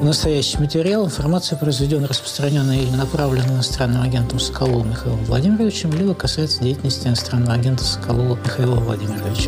Настоящий материал, информация, произведенная, распространенная или направленная иностранным агентом Соколовым Михаилом Владимировичем, либо касается деятельности иностранного агента Соколова Михаила Владимировича.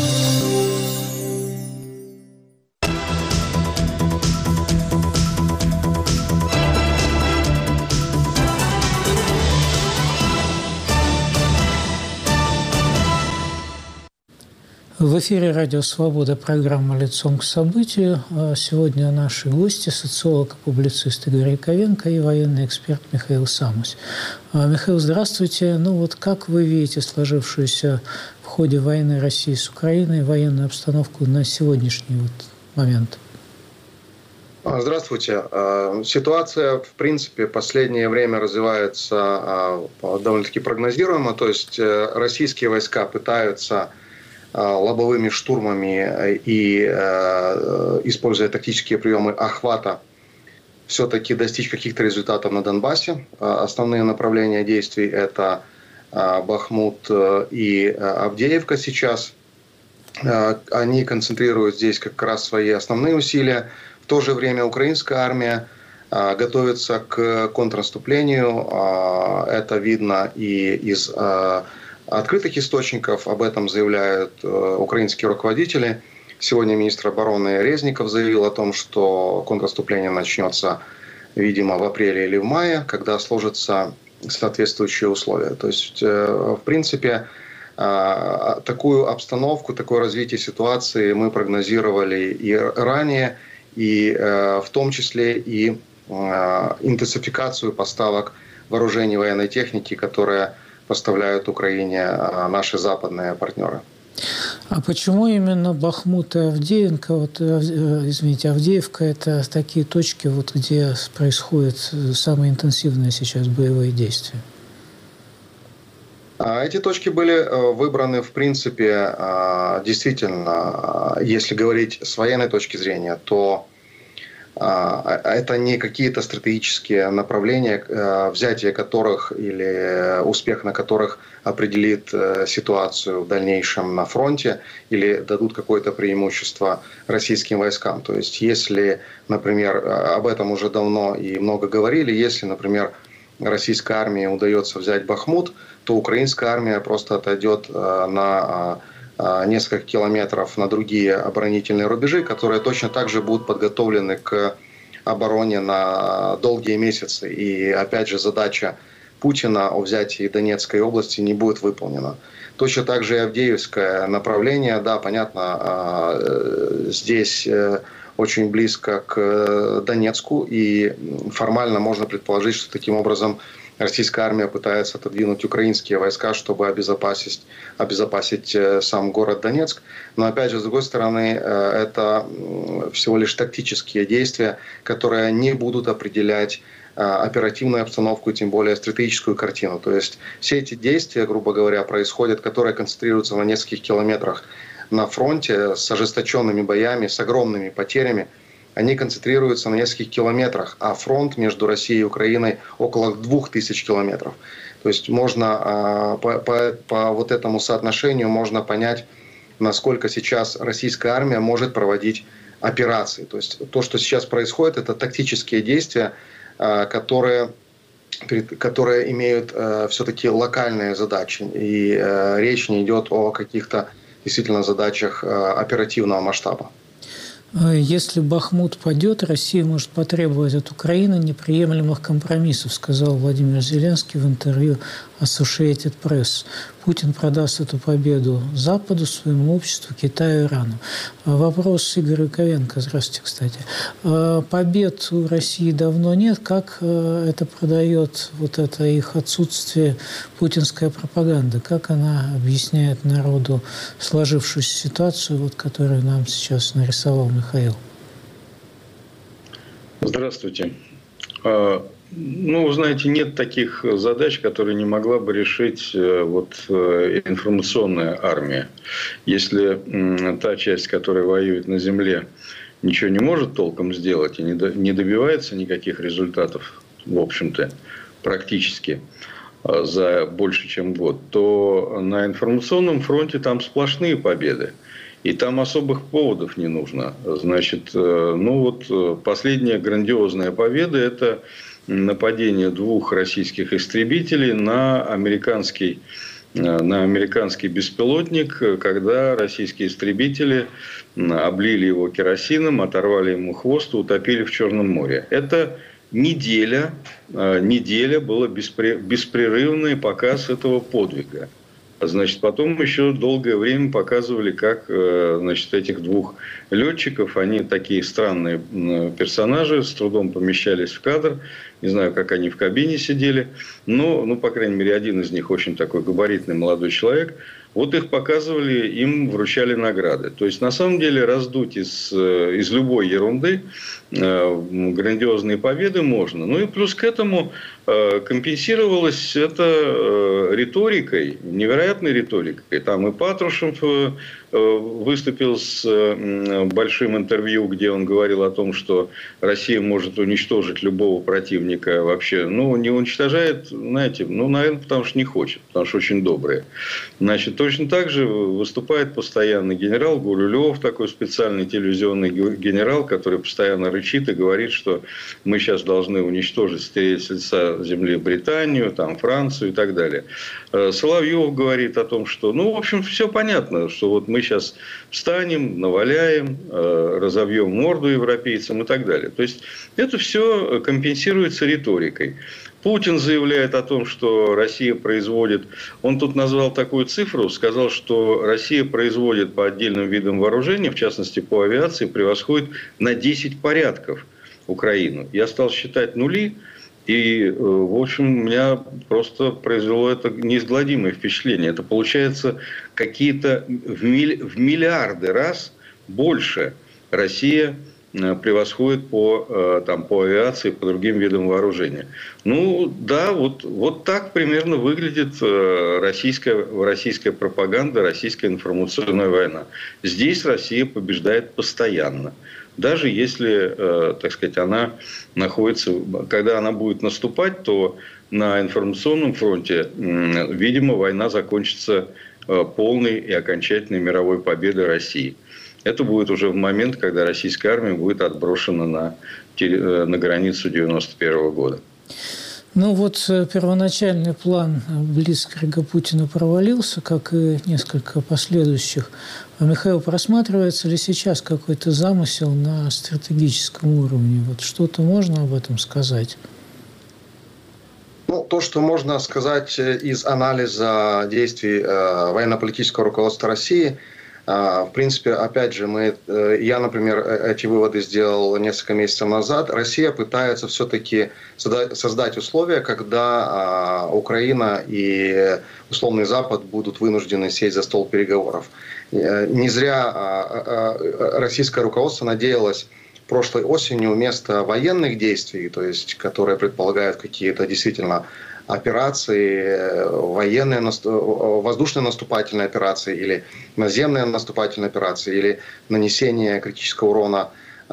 В эфире «Радио Свобода», программа «Лицом к событию». Сегодня наши гости – социолог и публицист Игорь Яковенко и военный эксперт Михаил Самусь. Михаил, здравствуйте. Как вы видите сложившуюся в ходе войны России с Украиной военную обстановку на сегодняшний момент? Здравствуйте. Ситуация, в принципе, в последнее время развивается довольно-таки прогнозируемо. То есть российские войска пытаются лобовыми штурмами и используя тактические приемы охвата все-таки достичь каких-то результатов на Донбассе. Основные направления действий – это Бахмут и Авдеевка сейчас. Они концентрируют здесь как раз свои основные усилия. В то же время украинская армия готовится к контрнаступлению. Это видно и из открытых источников, об этом заявляют украинские руководители. Сегодня министр обороны Резников заявил о том, что контрнаступление начнется, видимо, в апреле или в мае, когда сложатся соответствующие условия. То есть, в принципе, такую обстановку, такое развитие ситуации мы прогнозировали и ранее, и в том числе и интенсификацию поставок вооружений и военной техники, которая поставляют Украине наши западные партнеры. А почему именно Бахмут и Авдеевка? Авдеевка – это такие точки, где происходят самые интенсивные сейчас боевые действия? Эти точки были выбраны, в принципе, действительно, если говорить с военной точки зрения, то это не какие-то стратегические направления, взятие которых или успех на которых определит ситуацию в дальнейшем на фронте или дадут какое-то преимущество российским войскам. То есть, если, например, об этом уже давно и много говорили, если, например, российской армии удается взять Бахмут, то украинская армия просто отойдет на несколько километров на другие оборонительные рубежи, которые точно так же будут подготовлены к обороне на долгие месяцы. И опять же задача Путина о взятии Донецкой области не будет выполнена. Точно так же и Авдеевское направление, да, понятно, здесь очень близко к Донецку, и формально можно предположить, что таким образом российская армия пытается отодвинуть украинские войска, чтобы обезопасить сам город Донецк. Но опять же, с другой стороны, это всего лишь тактические действия, которые не будут определять оперативную обстановку, тем более стратегическую картину. То есть все эти действия, грубо говоря, происходят, которые концентрируются на нескольких километрах на фронте с ожесточенными боями, с огромными потерями. Они концентрируются на нескольких километрах, а фронт между Россией и Украиной около 2000 километров. То есть можно по вот этому соотношению можно понять, насколько сейчас российская армия может проводить операции. То есть то, что сейчас происходит, это тактические действия, которые имеют все-таки локальные задачи. И речь не идет о каких-то действительно задачах оперативного масштаба. Если Бахмут падет, Россия может потребовать от Украины неприемлемых компромиссов, сказал Владимир Зеленский в интервью Associated Press. Путин продаст эту победу Западу, своему обществу, Китаю, Ирану. Вопрос Игоря Яковенко. Здравствуйте, кстати. Побед у России давно нет. Как это продает это их отсутствие путинская пропаганда? Как она объясняет народу сложившуюся ситуацию, которую нам сейчас нарисовал Михаил? Здравствуйте. Вы знаете, нет таких задач, которые не могла бы решить информационная армия. Если та часть, которая воюет на земле, ничего не может толком сделать и не добивается никаких результатов, в общем-то, практически за больше, чем год, то на информационном фронте там сплошные победы. И там особых поводов не нужно. Значит, последняя грандиозная победа – это нападение 2 российских истребителей на американский беспилотник, когда российские истребители облили его керосином, оторвали ему хвост и утопили в Черном море. Это неделя был беспрерывный показ этого подвига. Значит, потом еще долгое время показывали, как этих 2 летчиков, они такие странные персонажи, с трудом помещались в кадр. Не знаю, как они в кабине сидели. Но, по крайней мере, один из них очень такой габаритный молодой человек. Вот их показывали, им вручали награды. То есть, на самом деле, раздуть из любой ерунды грандиозные победы можно. Ну и плюс к этому компенсировалось это риторикой, невероятной риторикой. Там и Патрушев выступил с большим интервью, где он говорил о том, что Россия может уничтожить любого противника вообще. Не уничтожает, знаете, наверное, потому что не хочет, потому что очень добрые. Значит, точно так же выступает постоянно генерал Гурулев, такой специальный телевизионный генерал, который постоянно рычит и говорит, что мы сейчас должны уничтожить, стереть с лица земли Британию, там, Францию и так далее. Соловьев говорит о том, что, в общем, все понятно, что вот мы сейчас встанем, наваляем, разовьем морду европейцам и так далее. То есть, это все компенсируется риторикой. Путин заявляет о том, что Россия производит... Он тут назвал такую цифру, сказал, что Россия производит по отдельным видам вооружения, в частности по авиации, превосходит на 10 порядков Украину. Я стал считать нули, и, в общем, меня просто произвело это неизгладимое впечатление. Это получается какие-то в миллиарды раз больше Россия превосходит по авиации, по другим видам вооружения. Вот так примерно выглядит российская пропаганда, российская информационная война. Здесь Россия побеждает постоянно. Даже если, так сказать, она находится... Когда она будет наступать, то на информационном фронте, видимо, война закончится полной и окончательной мировой победой России. Это будет уже в момент, когда российская армия будет отброшена на границу 1991 года. Первоначальный план Блицкрига Путина провалился, как и несколько последующих. Михаил, просматривается ли сейчас какой-то замысел на стратегическом уровне? Что-то можно об этом сказать? То, что можно сказать из анализа действий военно-политического руководства России, в принципе, опять же, я, например, эти выводы сделал несколько месяцев назад. Россия пытается все-таки создать условия, когда Украина и условный Запад будут вынуждены сесть за стол переговоров. Не зря российское руководство надеялось прошлой осенью вместо военных действий, то есть, которые предполагают какие-то действительно операции, военные, воздушные наступательные операции или наземные наступательные операции или нанесение критического урона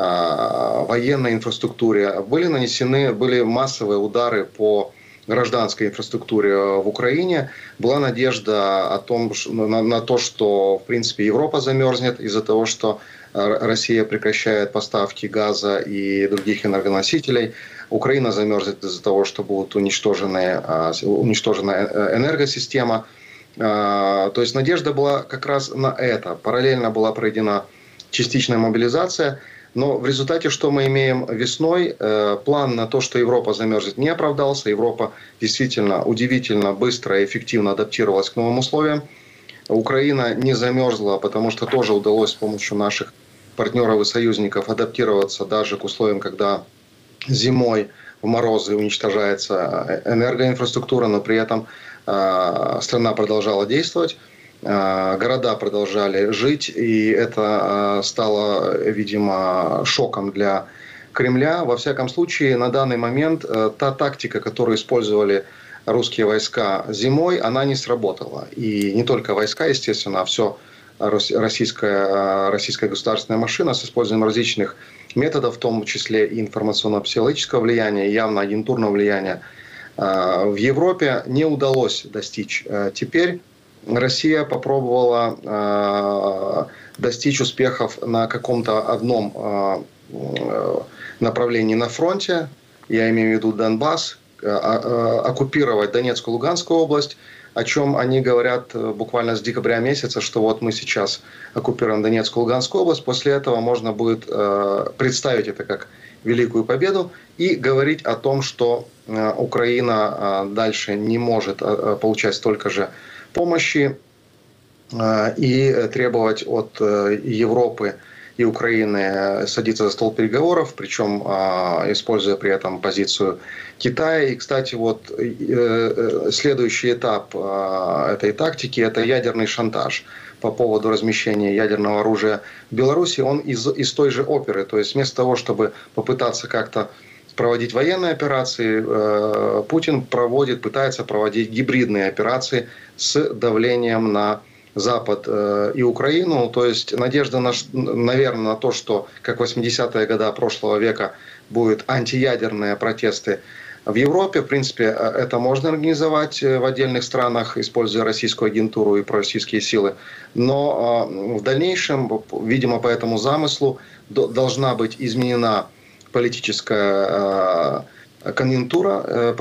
военной инфраструктуре. Были массовые удары по гражданской инфраструктуре в Украине. Была надежда на то, что, в принципе, Европа замерзнет из-за того, что Россия прекращает поставки газа и других энергоносителей. Украина замерзнет из-за того, что будет уничтожена энергосистема. То есть надежда была как раз на это. Параллельно была проведена частичная мобилизация. Но в результате, что мы имеем весной, план на то, что Европа замерзнет, не оправдался. Европа действительно удивительно быстро и эффективно адаптировалась к новым условиям. Украина не замерзла, потому что тоже удалось с помощью наших партнеров и союзников адаптироваться даже к условиям, когда зимой в морозы уничтожается энергоинфраструктура, но при этом страна продолжала действовать, города продолжали жить, и это стало, видимо, шоком для Кремля. Во всяком случае, на данный момент та тактика, которую использовали русские войска зимой, она не сработала. И не только войска, естественно, а все российская государственная машина с использованием различных методов, в том числе и информационно-психологического влияния, явно агентурного влияния, в Европе не удалось достичь. Теперь Россия попробовала достичь успехов на каком-то одном направлении на фронте, я имею в виду Донбасс, оккупировать Донецкую, Луганскую область, о чем они говорят буквально с декабря месяца, что вот мы сейчас оккупируем Донецкую, Луганскую область, после этого можно будет представить это как великую победу и говорить о том, что Украина дальше не может получать столько же помощи и требовать от Европы и Украины садиться за стол переговоров, причем используя при этом позицию Китая. И, кстати, вот следующий этап этой тактики – это ядерный шантаж по поводу размещения ядерного оружия в Беларуси. Он из той же оперы. То есть вместо того, чтобы попытаться как-то проводить военные операции, Путин пытается проводить гибридные операции с давлением на Запад и Украину. То есть надежда, наверное, на то, что как в 80-е годы прошлого века будут антиядерные протесты в Европе. В принципе, это можно организовать в отдельных странах, используя российскую агентуру и пророссийские силы. Но в дальнейшем, видимо, по этому замыслу должна быть изменена политическая конъюнктура,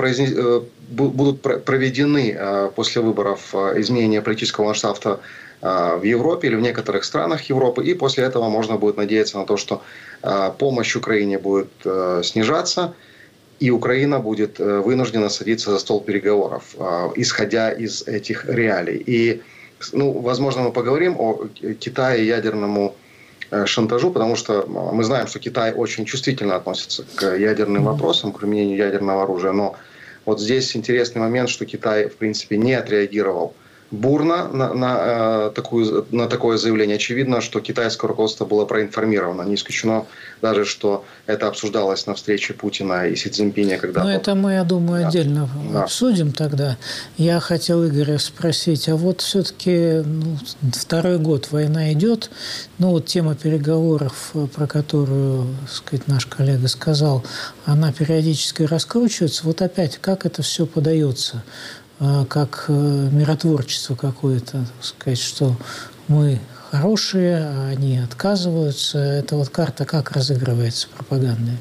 будут проведены после выборов изменения политического ландшафта в Европе или в некоторых странах Европы, и после этого можно будет надеяться на то, что помощь Украине будет снижаться, и Украина будет вынуждена садиться за стол переговоров, исходя из этих реалий. И, возможно, мы поговорим о Китае и ядерному шантажу, потому что мы знаем, что Китай очень чувствительно относится к ядерным вопросам, к применению ядерного оружия. Но вот здесь интересный момент, что Китай, в принципе, не отреагировал бурно на такое заявление. Очевидно, что китайское руководство было проинформировано. Не исключено даже, что это обсуждалось на встрече Путина и Си Цзиньпиня. Это мы, я думаю, отдельно обсудим тогда. Я хотел Игоря спросить, а вот все-таки второй год война идет, тема переговоров, про которую, так сказать, наш коллега сказал, она периодически раскручивается. Вот опять, как это все подается? Как миротворчество какое-то, так сказать, что мы хорошие, а они отказываются. Эта вот карта как разыгрывается пропагандой?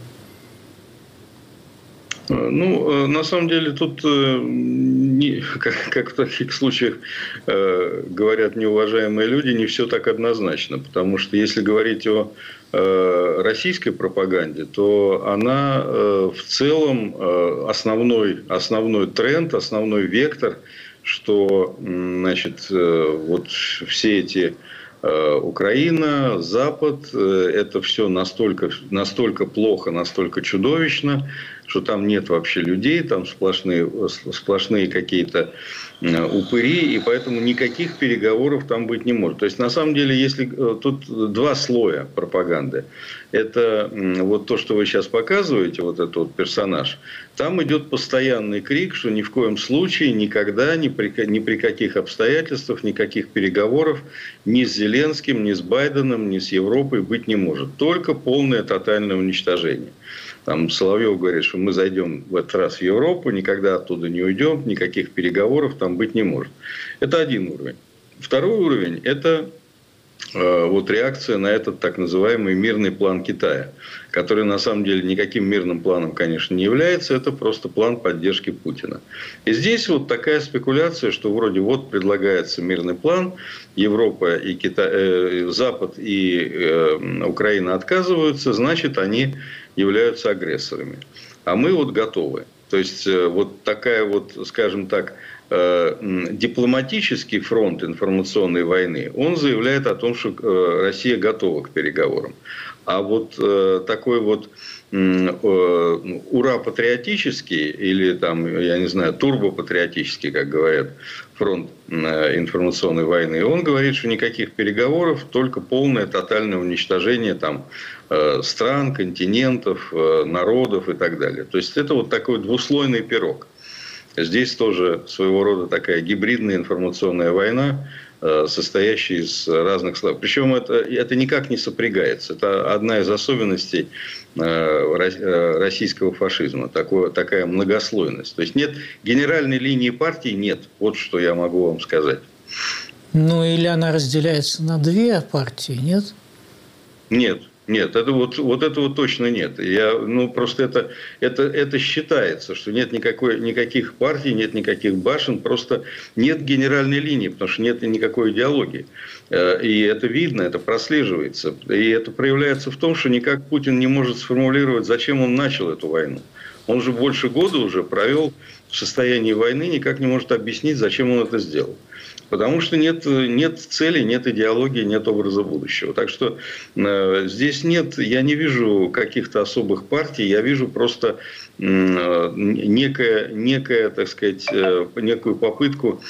На самом деле, тут, как в таких случаях говорят неуважаемые люди, не все так однозначно. Потому что если говорить о российской пропаганде, то она в целом основной тренд, основной вектор, что вот все эти Украина, Запад, это все настолько плохо, настолько чудовищно, что там нет вообще людей, там сплошные какие-то упыри, и поэтому никаких переговоров там быть не может. То есть, на самом деле, если тут два слоя пропаганды. Это вот то, что вы сейчас показываете, вот этот вот персонаж, там идет постоянный крик, что ни в коем случае, никогда, ни при каких обстоятельствах, никаких переговоров ни с Зеленским, ни с Байденом, ни с Европой быть не может. Только полное тотальное уничтожение. Там Соловьев говорит, что мы зайдем в этот раз в Европу, никогда оттуда не уйдем, никаких переговоров там быть не может. Это один уровень. Второй уровень – это вот реакция на этот так называемый мирный план Китая, который на самом деле никаким мирным планом, конечно, не является, это просто план поддержки Путина. И здесь вот такая спекуляция, что вроде вот предлагается мирный план, Европа и Запад и Украина отказываются, значит, они являются агрессорами. А мы вот готовы. То есть, вот такая вот, скажем так, дипломатический фронт информационной войны, он заявляет о том, что Россия готова к переговорам. А вот такой вот ура-патриотический или там, я не знаю, турбо-патриотический, как говорят, фронт информационной войны, он говорит, что никаких переговоров, только полное тотальное уничтожение там стран, континентов, народов и так далее. То есть, это вот такой двуслойный пирог. Здесь тоже своего рода такая гибридная информационная война, состоящая из разных слоев. Причем это никак не сопрягается. Это одна из особенностей российского фашизма. Такая многослойность. То есть, нет генеральной линии партии, нет. Вот что я могу вам сказать. Ну, или она разделяется на две партии, нет? Нет, это вот этого точно нет. Просто это считается, что нет никаких партий, нет никаких башен, просто нет генеральной линии, потому что нет никакой идеологии. И это видно, это прослеживается. И это проявляется в том, что никак Путин не может сформулировать, зачем он начал эту войну. Он же больше года уже провел в состоянии войны, никак не может объяснить, зачем он это сделал. Потому что нет цели, нет идеологии, нет образа будущего. Так что здесь я не вижу каких-то особых партий, я вижу просто некое, так сказать, некую попытку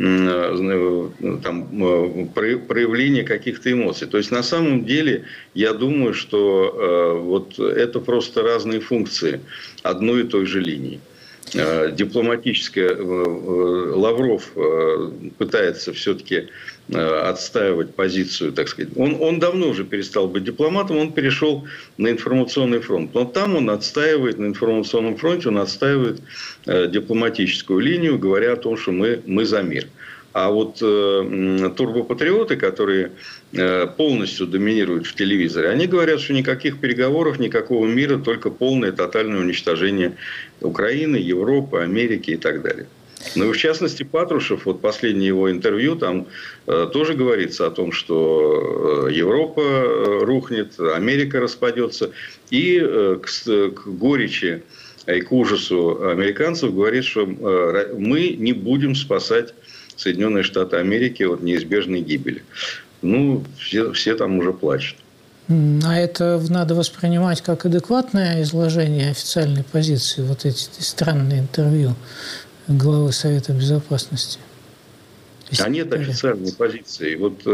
проявления каких-то эмоций. То есть, на самом деле, я думаю, что вот это просто разные функции одной и той же линии. Дипломатическая. Лавров пытается все-таки отстаивать позицию, так сказать. Он давно уже перестал быть дипломатом, он перешел на информационный фронт. Но там он отстаивает, на информационном фронте он отстаивает дипломатическую линию, говоря о том, что мы за мир. А вот турбопатриоты, которые полностью доминируют в телевизоре, они говорят, что никаких переговоров, никакого мира, только полное тотальное уничтожение Украины, Европы, Америки и так далее. Ну и в частности Патрушев, вот последнее его интервью, там тоже говорится о том, что Европа рухнет, Америка распадется. И к горечи и к ужасу американцев говорит, что мы не будем спасать Соединенные Штаты Америки от неизбежной гибели. Ну, все там уже плачут. А это надо воспринимать как адекватное изложение официальной позиции, вот эти странные интервью главы Совета Безопасности? А нет официальной позиции. Вот,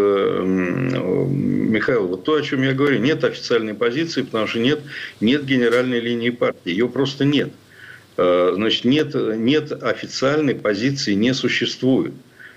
Михаил, вот то, о чем я говорю, нет официальной позиции, потому что нет генеральной линии партии. Ее просто нет. Значит, нет официальной позиции, не существует.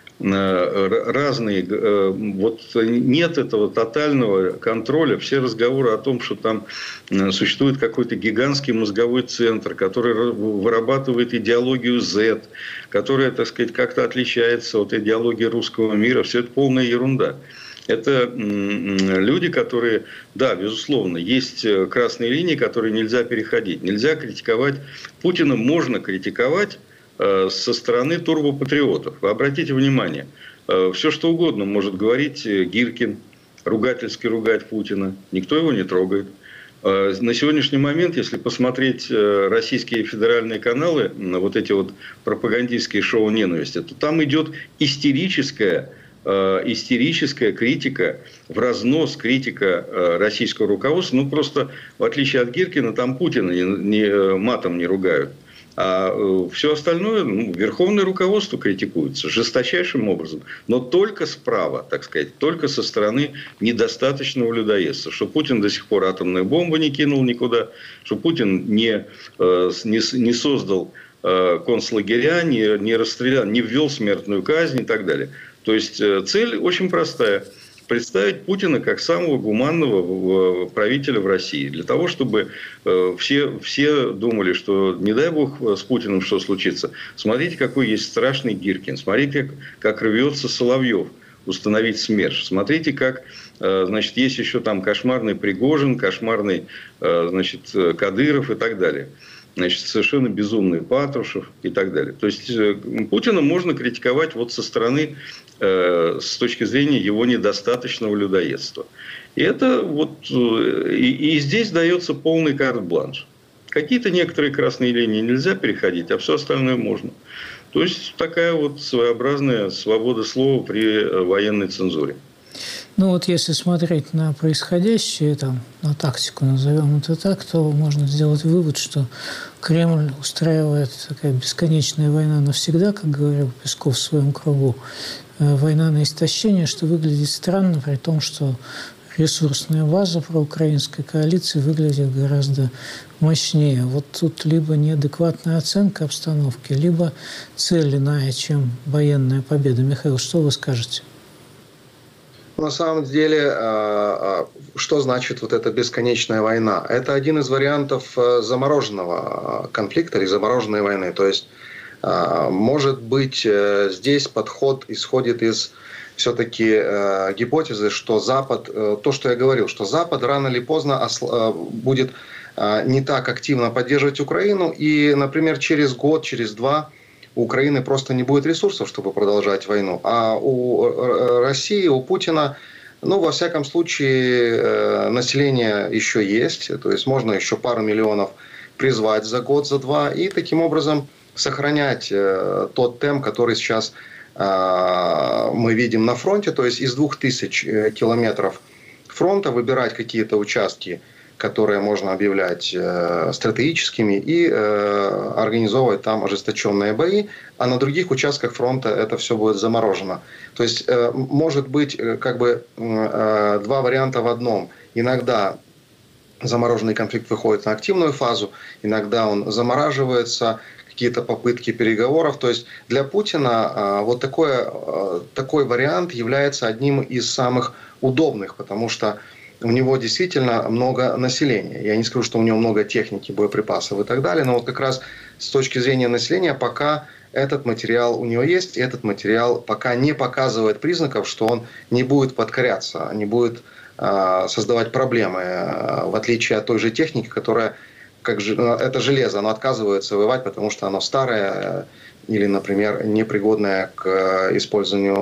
Разные, вот нет этого тотального контроля, все разговоры о том, что там существует какой-то гигантский мозговой центр, который вырабатывает идеологию Z, которая, так сказать, как-то отличается от идеологии русского мира, все это полная ерунда. Это люди, которые, да, безусловно, есть красные линии, которые нельзя переходить. Нельзя критиковать. Путина можно критиковать со стороны турбопатриотов. Вы обратите внимание, все что угодно может говорить Гиркин, ругательски ругать Путина. Никто его не трогает. На сегодняшний момент, если посмотреть российские федеральные каналы, вот эти вот пропагандистские шоу ненависти, то там идет истерическая критика, в разнос критика российского руководства. Ну, просто, в отличие от Гиркина, там Путина матом не ругают. А все остальное, верховное руководство критикуется жесточайшим образом. Но только справа, так сказать, только со стороны недостаточного людоедства. Что Путин до сих пор атомную бомбу не кинул никуда, что Путин не создал концлагеря, не расстрелял, не ввел смертную казнь и так далее. То есть цель очень простая. Представить Путина как самого гуманного правителя в России. Для того, чтобы все думали, что не дай бог с Путиным что случится. Смотрите, какой есть страшный Гиркин. Смотрите, как рвется Соловьев установить СМЕРШ. Смотрите, как, значит, есть еще там кошмарный Пригожин, кошмарный, значит, Кадыров и так далее. Значит, совершенно безумный Патрушев и так далее. То есть Путина можно критиковать вот со стороны, с точки зрения его недостаточного людоедства. И это вот и здесь дается полный карт-бланш. Какие-то некоторые красные линии нельзя переходить, а все остальное можно. То есть такая вот своеобразная свобода слова при военной цензуре. Ну вот если смотреть на происходящее, там, на тактику, назовем это так, то можно сделать вывод, что Кремль устраивает такая бесконечная война навсегда, как говорил Песков в своем кругу, война на истощение, что выглядит странно, при том, что ресурсная база проукраинской коалиции выглядит гораздо мощнее. Вот тут либо неадекватная оценка обстановки, либо цель иная, чем военная победа. Михаил, что вы скажете? На самом деле, что значит вот эта бесконечная война? Это один из вариантов замороженного конфликта или замороженной войны. То есть, может быть, здесь подход исходит из все-таки гипотезы, что Запад, то, что я говорил, что Запад рано или поздно будет не так активно поддерживать Украину, и, например, через год, через два у Украины просто не будет ресурсов, чтобы продолжать войну. А у России, у Путина, ну, во всяком случае, население еще есть, то есть можно еще пару миллионов призвать за год, за два, и таким образом сохранять тот темп, который сейчас мы видим на фронте, то есть из 2000 километров фронта выбирать какие-то участки, которые можно объявлять стратегическими, и организовывать там ожесточенные бои, а на других участках фронта это все будет заморожено. То есть может быть как бы два варианта в одном. Иногда замороженный конфликт выходит на активную фазу, иногда он замораживается, какие-то попытки переговоров. То есть для Путина вот такой вариант является одним из самых удобных, потому что у него действительно много населения. Я не скажу, что у него много техники, боеприпасов и так далее, но вот как раз с точки зрения населения пока этот материал у него есть, и этот материал пока не показывает признаков, что он не будет подкоряться, не будет создавать проблемы, в отличие от той же техники, которая, это железо, оно отказывается воевать, потому что оно старое или, например, непригодное к использованию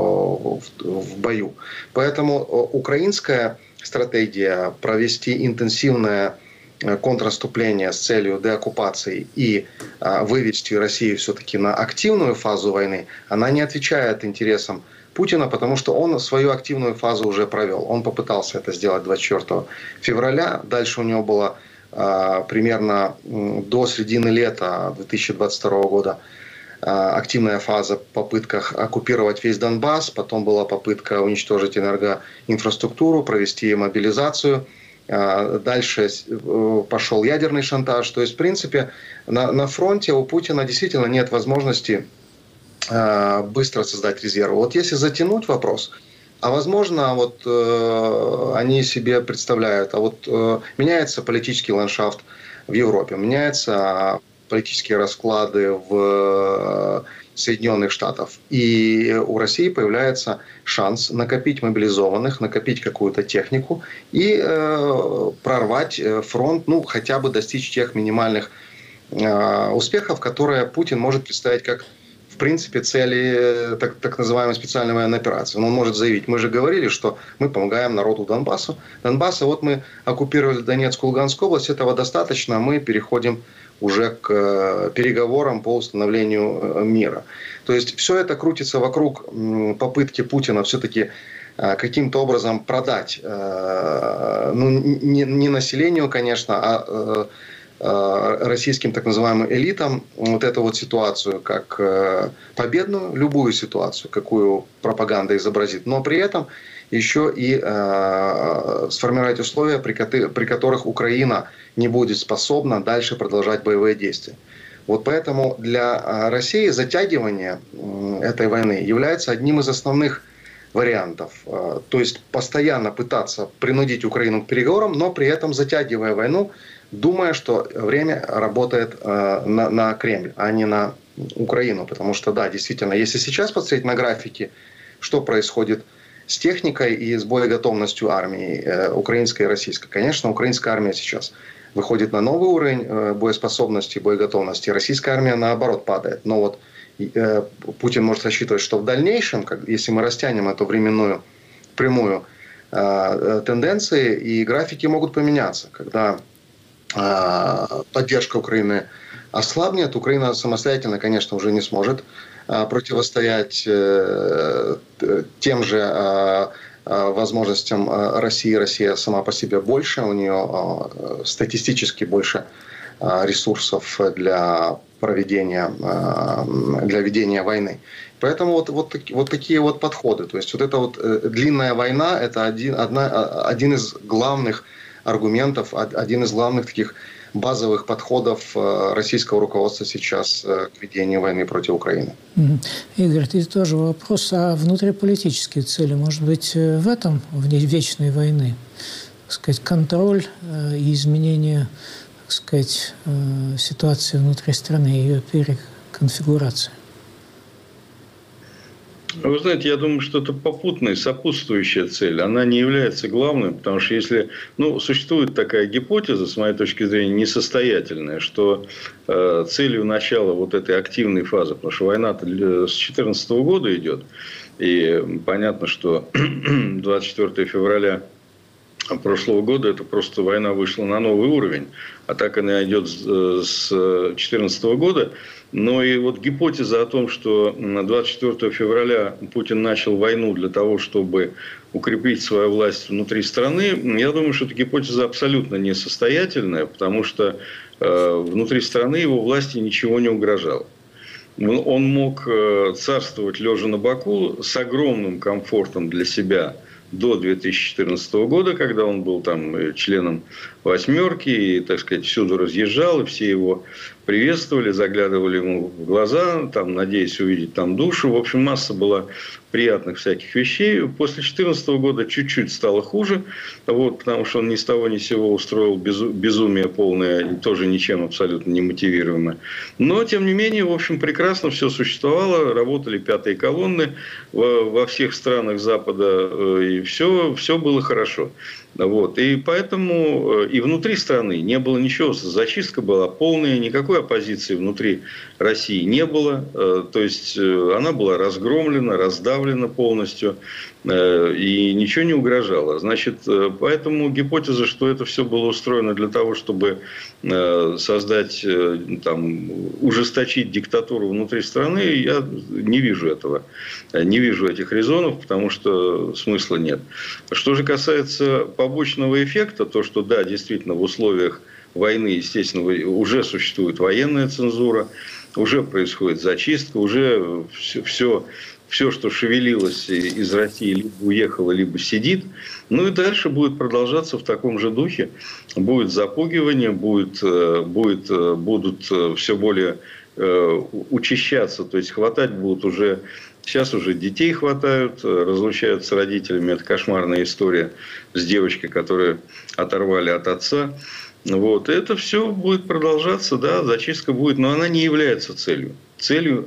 в бою. Поэтому украинская стратегия провести интенсивное контрнаступление с целью деоккупации и вывести Россию все-таки на активную фазу войны, она не отвечает интересам Путина, потому что он свою активную фазу уже провел. Он попытался это сделать 24 февраля. Дальше у него было примерно до середины лета 2022 года активная фаза в попытках оккупировать весь Донбасс. Потом была попытка уничтожить энергоинфраструктуру, провести мобилизацию. Дальше пошел ядерный шантаж. То есть, в принципе, на фронте у Путина действительно нет возможности быстро создать резервы. Вот если затянуть вопрос, а возможно, вот они себе представляют, а вот меняется политический ландшафт в Европе, меняются политические расклады в Соединенных Штатах, и у России появляется шанс накопить мобилизованных, накопить какую-то технику и прорвать фронт, ну, хотя бы достичь тех минимальных успехов, которые Путин может представить как, в принципе, цели так называемой специальной военной операции. Он может заявить, мы же говорили, что мы помогаем народу Донбасса, вот мы оккупировали Донецкую, Луганскую область, этого достаточно, мы переходим уже к переговорам по установлению мира. То есть все это крутится вокруг попытки Путина все-таки каким-то образом продать, ну, не населению, конечно, а российским так называемым элитам вот эту вот ситуацию как победную, любую ситуацию, какую пропаганда изобразит, но при этом еще и сформировать условия, при которых Украина не будет способна дальше продолжать боевые действия. Вот поэтому для России затягивание этой войны является одним из основных вариантов. То есть постоянно пытаться принудить Украину к переговорам, но при этом затягивая войну, думая, что время работает на Кремль, а не на Украину. Потому что, да, действительно, если сейчас посмотреть на графики, что происходит с техникой и с боеготовностью армии, украинской и российской. Конечно, украинская армия сейчас выходит на новый уровень боеспособности и боеготовности. Российская армия, наоборот, падает. Но вот Путин может рассчитывать, что в дальнейшем, если мы растянем эту временную прямую, тенденции и графики могут поменяться. Когда поддержка Украины ослабнет, Украина самостоятельно, конечно, уже не сможет противостоять тем же возможностям России. Россия сама по себе больше, у нее статистически больше ресурсов для ведения войны. Поэтому вот такие вот подходы. То есть вот эта вот длинная война – это один из главных аргументов, один из главных таких базовых подходов российского руководства сейчас к ведению войны против Украины. Игорь, это тоже вопрос о внутриполитические цели. Может быть, в этом, в вечной войны, так сказать, контроль и изменение, так сказать, ситуации внутри страны, ее переконфигурация? Вы знаете, я думаю, что это попутная, сопутствующая цель. Она не является главной, потому что если... существует такая гипотеза, с моей точки зрения, несостоятельная, что целью начала вот этой активной фазы, потому что война-то с 2014 года идет, и понятно, что 24 февраля прошлого года это просто война вышла на новый уровень, а так она идет с 2014 года. Но и вот гипотеза о том, что 24 февраля Путин начал войну для того, чтобы укрепить свою власть внутри страны, я думаю, что эта гипотеза абсолютно несостоятельная, потому что внутри страны его власти ничего не угрожало. Он мог царствовать лежа на боку с огромным комфортом для себя до 2014 года, когда он был там членом «восьмерки» и, так сказать, всюду разъезжал, и все его приветствовали, заглядывали ему в глаза, там, надеясь увидеть там душу. В общем, масса была приятных всяких вещей. После 2014 года чуть-чуть стало хуже, потому что он ни с того ни с сего устроил безумие полное, тоже ничем абсолютно не мотивируемое. Но, тем не менее, в общем, прекрасно все существовало, работали пятые колонны во всех странах Запада, и все было хорошо. И поэтому и внутри страны не было ничего, зачистка была полная, никакой оппозиции внутри России не было, то есть она была разгромлена, раздавлена полностью, и ничего не угрожало. Значит, поэтому гипотеза, что это все было устроено для того, чтобы создать, ужесточить диктатуру внутри страны, я не вижу этого, не вижу этих резонов, потому что смысла нет. Что же касается побочного эффекта, то, что да, действительно, в условиях войны, естественно, уже существует военная цензура, уже происходит зачистка, уже все, что шевелилось из России, либо уехало, либо сидит. И дальше будет продолжаться в таком же духе. Будет запугивание, будут все более учащаться, то есть хватать будут уже... Сейчас уже детей хватают, разлучают с родителями. Это кошмарная история с девочкой, которую оторвали от отца. Это все будет продолжаться, да, зачистка будет, но она не является целью. Целью,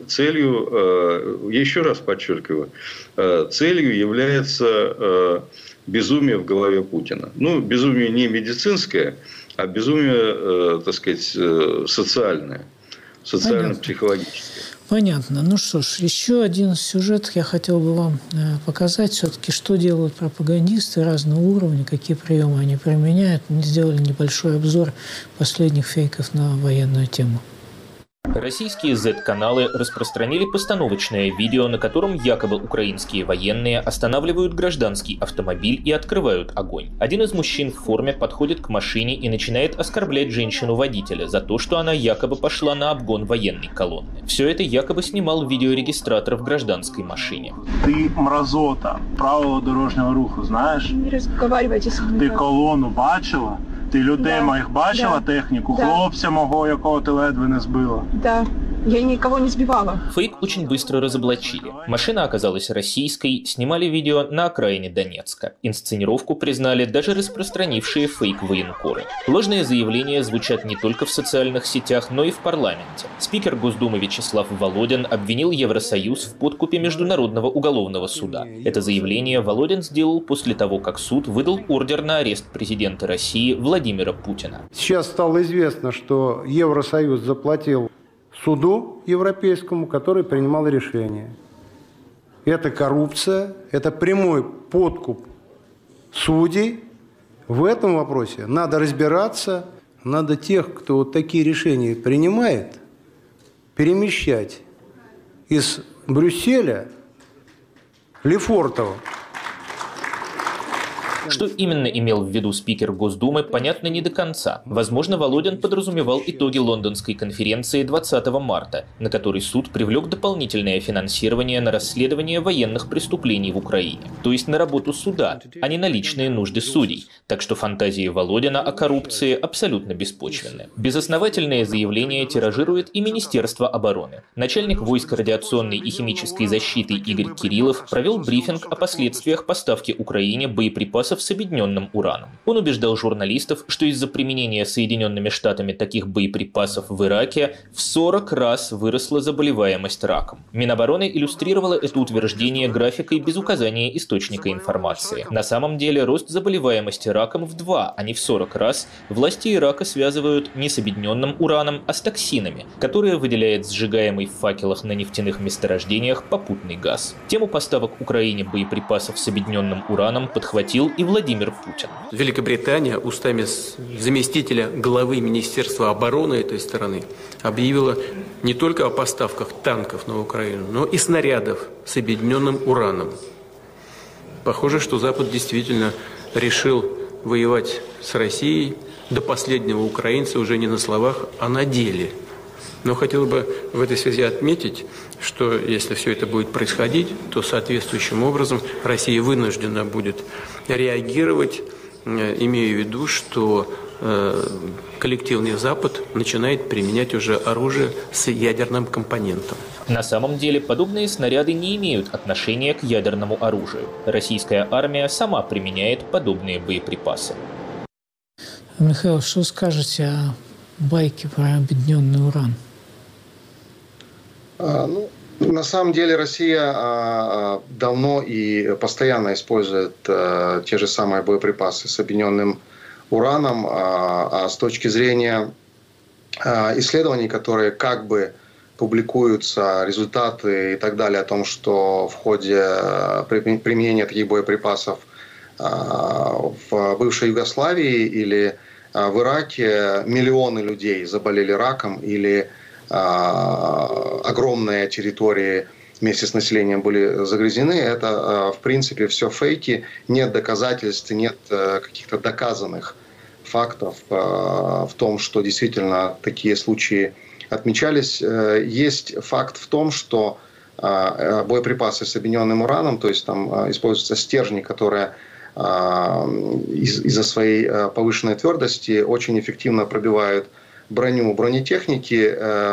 я еще раз подчеркиваю, целью является безумие в голове Путина. Безумие не медицинское, а безумие, так сказать, социальное, социально-психологическое. Понятно. Ну что ж, еще один сюжет я хотел бы вам показать. Все-таки, что делают пропагандисты разного уровня, какие приемы они применяют. Мы сделали небольшой обзор последних фейков на военную тему. Российские Z-каналы распространили постановочное видео, на котором якобы украинские военные останавливают гражданский автомобиль и открывают огонь. Один из мужчин в форме подходит к машине и начинает оскорблять женщину-водителя за то, что она якобы пошла на обгон военной колонны. Все это якобы снимал видеорегистратор в гражданской машине. Ты мразота, правила дорожнього руху знаєш? Не розговарюйте со мною. Ти колону бачила? Ти людей моїх бачила, техніку? Да. Хлопця мого, якого ти ледве не збила? Да, я никого не сбивала. Фейк очень быстро разоблачили. Машина оказалась российской, снимали видео на окраине Донецка. Инсценировку признали даже распространившие фейк военкоры. Ложные заявления звучат не только в социальных сетях, но и в парламенте. Спикер Госдумы Вячеслав Володин обвинил Евросоюз в подкупе Международного уголовного суда. Это заявление Володин сделал после того, как суд выдал ордер на арест президента России Владимира Путина. Сейчас стало известно, что Евросоюз заплатил суду европейскому, который принимал решение. Это коррупция, это прямой подкуп судей. В этом вопросе надо разбираться, надо тех, кто вот такие решения принимает, перемещать из Брюсселя в Лефортово. Что именно имел в виду спикер Госдумы, понятно не до конца. Возможно, Володин подразумевал итоги лондонской конференции 20 марта, на которой суд привлек дополнительное финансирование на расследование военных преступлений в Украине. То есть на работу суда, а не на личные нужды судей. Так что фантазии Володина о коррупции абсолютно беспочвенны. Безосновательные заявления тиражирует и Министерство обороны. Начальник войск радиационной и химической защиты Игорь Кириллов провел брифинг о последствиях поставки Украине боеприпасов боеприпасов с объединенным ураном. Он убеждал журналистов, что из-за применения Соединенными Штатами таких боеприпасов в Ираке в 40 раз выросла заболеваемость раком. Минобороны иллюстрировала это утверждение графикой без указания источника информации. На самом деле рост заболеваемости раком в 2, а не в 40 раз власти Ирака связывают не с объединенным ураном, а с токсинами, которые выделяет сжигаемый в факелах на нефтяных месторождениях попутный газ. Тему поставок Украине боеприпасов с объединенным ураном подхватил и Владимир Путин. Великобритания устами заместителя главы Министерства обороны этой страны объявила не только о поставках танков на Украину, но и снарядов с объединенным ураном. Похоже, что Запад действительно решил воевать с Россией до последнего украинца уже не на словах, а на деле. Но хотел бы в этой связи отметить, что если все это будет происходить, то соответствующим образом Россия вынуждена будет реагировать, имея в виду, что коллективный Запад начинает применять уже оружие с ядерным компонентом. На самом деле подобные снаряды не имеют отношения к ядерному оружию. Российская армия сама применяет подобные боеприпасы. Михаил, что скажете о байке про объединенный уран? На самом деле Россия давно и постоянно использует те же самые боеприпасы с объединенным ураном. А с точки зрения исследований, которые как бы публикуются, результаты и так далее о том, что в ходе применения таких боеприпасов в бывшей Югославии или в Ираке миллионы людей заболели раком или огромные территории вместе с населением были загрязнены. Это, в принципе, все фейки. Нет доказательств, нет каких-то доказанных фактов в том, что действительно такие случаи отмечались. Есть факт в том, что боеприпасы с объединенным ураном, то есть там используются стержни, которые из-за своей повышенной твердости очень эффективно пробивают броню бронетехники,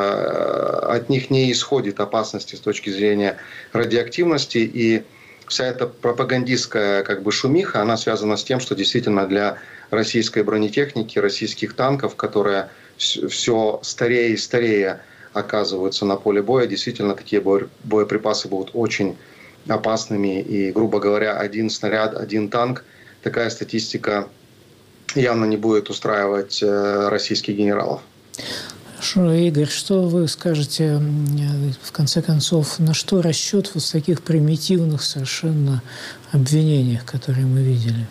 от них не исходит опасности с точки зрения радиоактивности, и вся эта пропагандистская шумиха, она связана с тем, что действительно для российской бронетехники, российских танков, которые все старее и старее оказываются на поле боя, действительно такие боеприпасы будут очень опасными, и, грубо говоря, один снаряд, один танк, такая статистика явно не будет устраивать российских генералов. Хорошо, Игорь, что вы скажете, в конце концов, на что расчет вот в таких примитивных совершенно обвинениях, которые мы видели?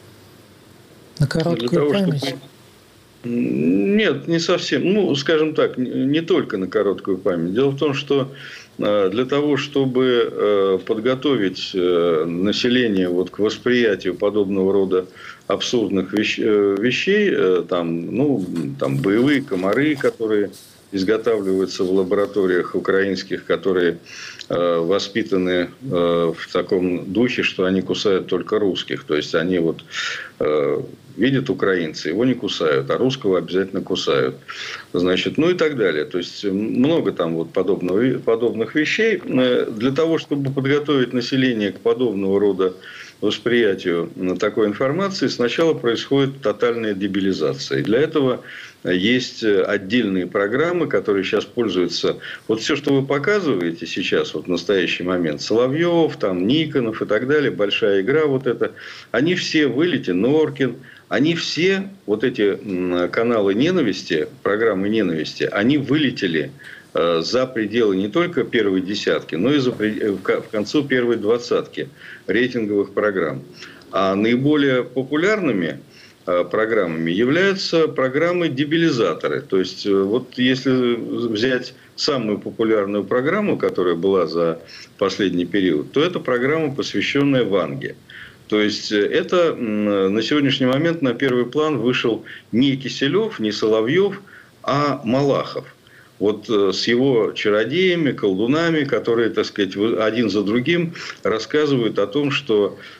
На короткую память? Нет, не совсем. Скажем так, не только на короткую память. Дело в том, что для того, чтобы подготовить население к восприятию подобного рода абсурдных вещей, там боевые комары, которые изготавливаются в лабораториях украинских, которые воспитаны в таком духе, что они кусают только русских. То есть они видят украинца, его не кусают, а русского обязательно кусают. Значит, и так далее. То есть много там подобных вещей. Для того, чтобы подготовить население к подобного рода восприятию такой информации, сначала происходит тотальная дебилизация. И для этого есть отдельные программы, которые сейчас пользуются. Вот все, что вы показываете сейчас, в настоящий момент, Соловьев, Никонов и так далее, большая игра эта, они все вылеты, Норкин, они все, эти каналы ненависти, программы ненависти, они вылетели за пределы не только первой десятки, но и в концу первой двадцатки рейтинговых программ. А наиболее популярными программами являются программы-дебилизаторы. То есть, если взять самую популярную программу, которая была за последний период, то это программа, посвященная Ванге. То есть, это на сегодняшний момент на первый план вышел не Киселев, не Соловьев, а Малахов. С его чародеями, колдунами, которые, один за другим рассказывают о том, что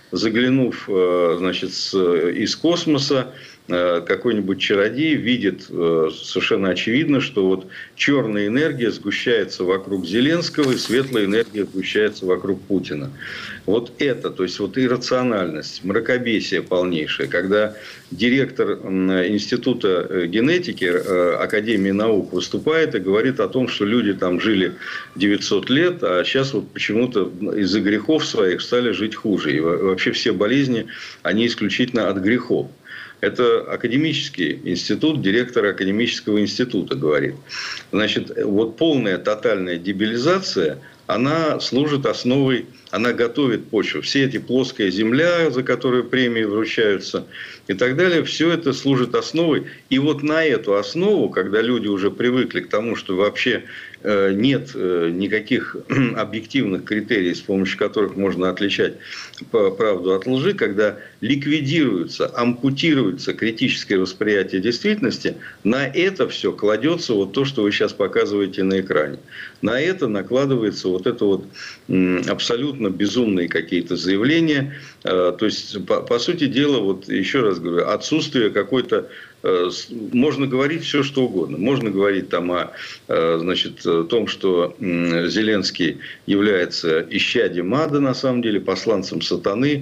заглянув, значит, из космоса, какой-нибудь чародей видит совершенно очевидно, что вот черная энергия сгущается вокруг Зеленского, и светлая энергия сгущается вокруг Путина. Вот это, то есть вот иррациональность, мракобесие полнейшее, когда директор Института генетики Академии наук выступает и говорит о том, что люди там жили 900 лет, а сейчас вот почему-то из-за грехов своих стали жить хуже. И вообще все болезни, они исключительно от грехов. Это академический институт, директор академического института говорит. Значит, вот полная тотальная дебилизация, она служит основой, она готовит почву. Все эти плоская земля, за которую премии вручаются и так далее, все это служит основой. И вот на эту основу, когда люди уже привыкли к тому, что вообще нет никаких объективных критериев, с помощью которых можно отличать правду от лжи, когда ликвидируется, ампутируется критическое восприятие действительности, на это все кладется вот то, что вы сейчас показываете на экране. На это накладывается вот это вот абсолютно безумные какие-то заявления. То есть, по сути дела, вот еще раз говорю, отсутствие какой-то... Можно говорить все, что угодно. Можно говорить там о том, что Зеленский является исчадием ада, на самом деле, посланцем сатаны.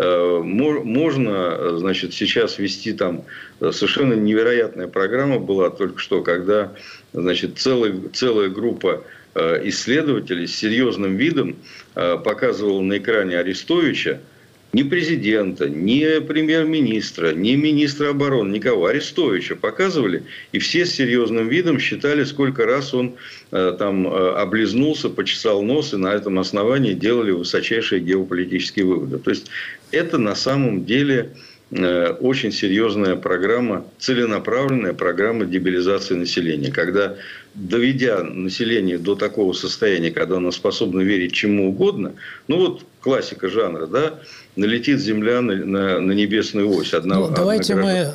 Можно, значит, сейчас вести там совершенно невероятная программа была только что, когда, значит, целая группа исследователей с серьезным видом показывала на экране Арестовича, ни президента, ни премьер-министра, ни министра обороны, никого. Арестовича показывали, и все с серьезным видом считали, сколько раз он там облизнулся, почесал нос, и на этом основании делали высочайшие геополитические выводы. То есть, это на самом деле очень серьезная программа, целенаправленная программа дебилизации населения. Когда, доведя население до такого состояния, когда оно способно верить чему угодно, ну вот классика жанра, да, налетит Земля на небесную ось. Давайте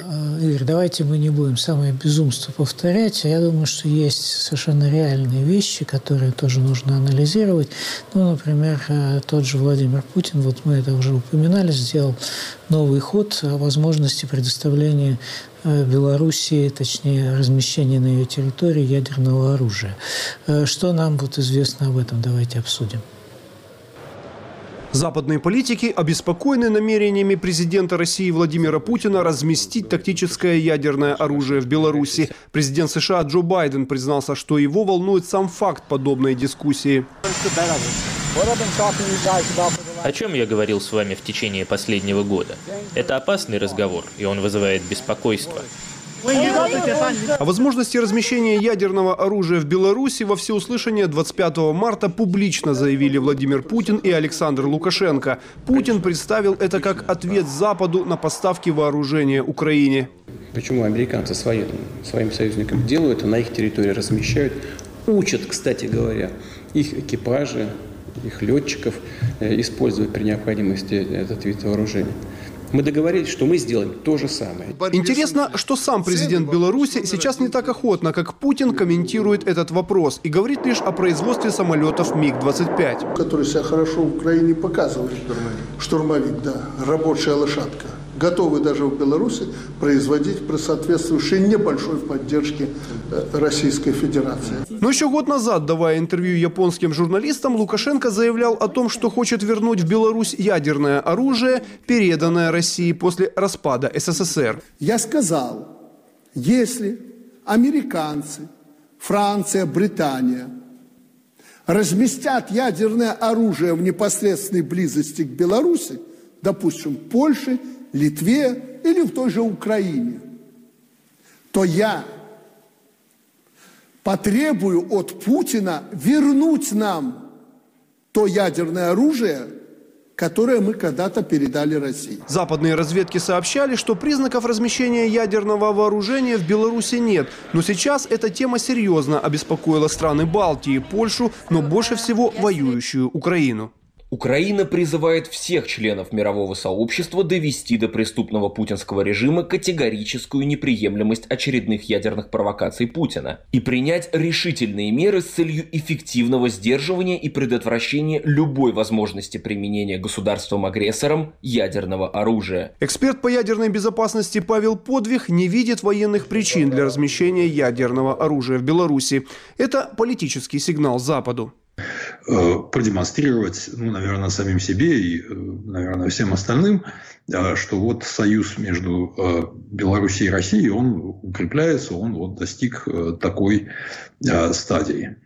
мы не будем самое безумство повторять. Я думаю, что есть совершенно реальные вещи, которые тоже нужно анализировать. Ну, например, тот же Владимир Путин, вот мы это уже упоминали, сделал новый ход о возможности предоставления Белоруссии, точнее, размещения на ее территории ядерного оружия. Что нам вот известно об этом? Давайте обсудим. Западные политики обеспокоены намерениями президента России Владимира Путина разместить тактическое ядерное оружие в Беларуси. Президент США Джо Байден признался, что его волнует сам факт подобной дискуссии. О чем я говорил с вами в течение последнего года? Это опасный разговор, и он вызывает беспокойство. О возможности размещения ядерного оружия в Беларуси во всеуслышание 25 марта публично заявили Владимир Путин и Александр Лукашенко. Путин представил это как ответ Западу на поставки вооружения Украине. Почему американцы своим союзникам делают, а на их территории размещают, учат, кстати говоря, их экипажи, их летчиков использовать при необходимости этот вид вооружения. Мы договорились, что мы сделаем то же самое. Интересно, что сам президент Беларуси сейчас не так охотно, как Путин, комментирует этот вопрос и говорит лишь о производстве самолетов МиГ-25. Который себя хорошо в Украине показывает. Штурмовик, да, рабочая лошадка. Готовы даже в Беларуси производить при соответствующей небольшой поддержке Российской Федерации. Но еще год назад, давая интервью японским журналистам, Лукашенко заявлял о том, что хочет вернуть в Беларусь ядерное оружие, переданное России после распада СССР. Я сказал, если американцы, Франция, Британия разместят ядерное оружие в непосредственной близости к Беларуси, допустим, Польше, Литве или в той же Украине, то я потребую от Путина вернуть нам то ядерное оружие, которое мы когда-то передали России. Западные разведки сообщали, что признаков размещения ядерного вооружения в Беларуси нет. Но сейчас эта тема серьезно обеспокоила страны Балтии, Польшу, но больше всего воюющую Украину. Украина призывает всех членов мирового сообщества довести до преступного путинского режима категорическую неприемлемость очередных ядерных провокаций Путина и принять решительные меры с целью эффективного сдерживания и предотвращения любой возможности применения государством-агрессором ядерного оружия. Эксперт по ядерной безопасности Павел Подвиг не видит военных причин для размещения ядерного оружия в Беларуси. Это политический сигнал Западу. Продемонстрировать, наверное, самим себе и, наверное, всем остальным, что вот союз между Белоруссией и Россией, он укрепляется, он вот достиг такой стадии.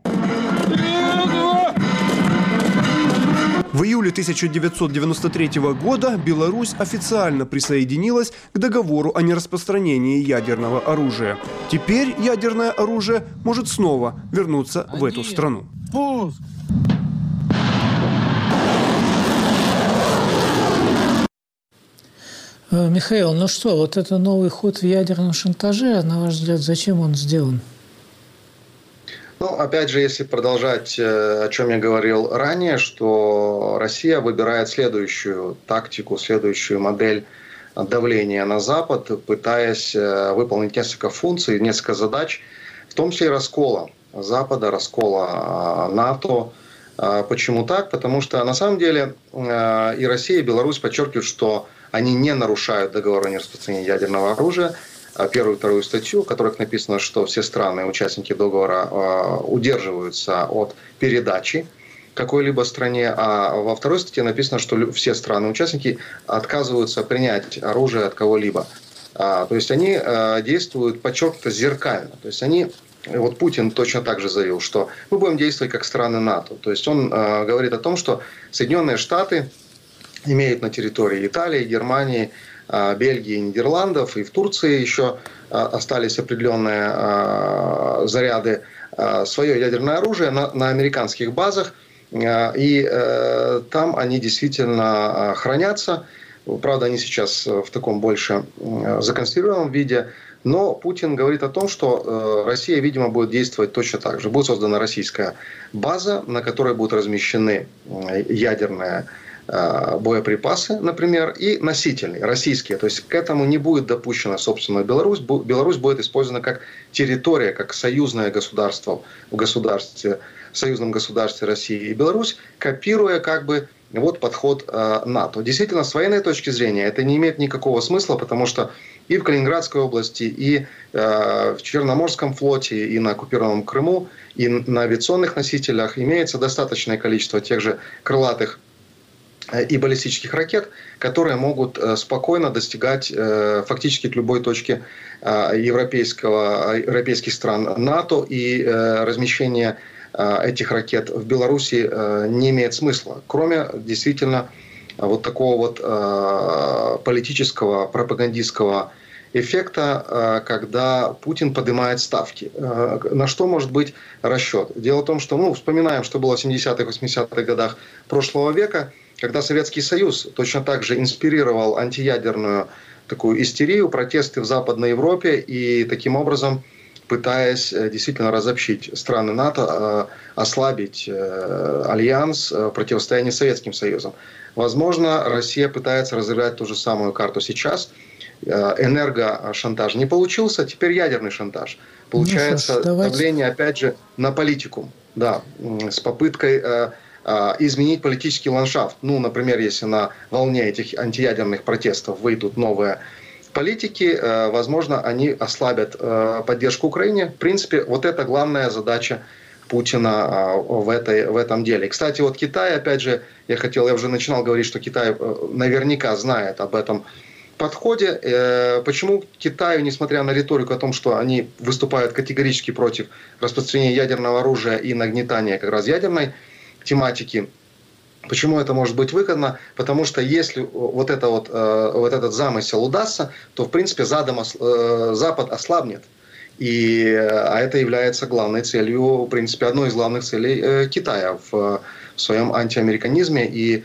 В июле 1993 года Беларусь официально присоединилась к договору о нераспространении ядерного оружия. Теперь ядерное оружие может снова вернуться в эту страну. Пуск! Михаил, ну что, вот это новый ход в ядерном шантаже, на ваш взгляд, зачем он сделан? Ну, опять же, если продолжать, о чем я говорил ранее, что Россия выбирает следующую тактику, следующую модель давления на Запад, пытаясь выполнить несколько функций, несколько задач, в том числе и раскола Запада, раскола НАТО. Почему так? Потому что на самом деле и Россия, и Беларусь подчеркивают, что они не нарушают договор о нераспространении ядерного оружия. Первую и вторую статью, в которых написано, что все страны, участники договора, удерживаются от передачи какой-либо стране. А во второй статье написано, что все страны-участники отказываются принять оружие от кого-либо. То есть они действуют подчеркнуто зеркально. То есть они... Вот Путин точно так же заявил, что мы будем действовать как страны НАТО. То есть он говорит о том, что Соединенные Штаты имеют на территории Италии, Германии, Бельгии, Нидерландов и в Турции еще остались определенные заряды свое ядерное оружие на американских базах. И там они действительно хранятся. Правда, они сейчас в таком больше законсервированном виде. Но Путин говорит о том, что Россия, видимо, будет действовать точно так же. Будет создана российская база, на которой будут размещены ядерные боеприпасы, например, и носители российские. То есть к этому не будет допущена, собственно, Беларусь. Беларусь будет использована как территория, как союзное государство в союзном государстве России и Беларусь, копируя как бы вот подход НАТО. Действительно, с военной точки зрения это не имеет никакого смысла, потому что и в Калининградской области, и в Черноморском флоте, и на оккупированном Крыму, и на авиационных носителях имеется достаточное количество тех же крылатых и баллистических ракет, которые могут спокойно достигать фактически к любой точке европейских стран НАТО, и размещение этих ракет в Беларуси не имеет смысла, кроме действительно вот такого вот политического, пропагандистского эффекта, когда Путин поднимает ставки. На что может быть расчет? Дело в том, что, вспоминаем, что было в 70-х, 80-х годах прошлого века, когда Советский Союз точно так же инспирировал антиядерную такую истерию, протесты в Западной Европе и таким образом, пытаясь действительно разобщить страны НАТО, ослабить альянс в противостоянии с Советским Союзом. Возможно, Россия пытается разыграть ту же самую карту сейчас. Энергошантаж не получился, теперь ядерный шантаж. Получается давление, опять же, на политику. Да, с попыткой изменить политический ландшафт. Например, если на волне этих антиядерных протестов выйдут новые политики, возможно, они ослабят поддержку Украине. В принципе, вот это главная задача Путина в этом деле. Кстати, вот Китай, опять же, я уже начинал говорить, что Китай наверняка знает об этом подходе. Почему Китаю, несмотря на риторику о том, что они выступают категорически против распространения ядерного оружия и нагнетания как раз ядерной тематики, почему это может быть выгодно? Потому что если вот этот замысел удастся, то, в принципе, Запад ослабнет. А это является главной целью, в принципе, одной из главных целей Китая в своем антиамериканизме и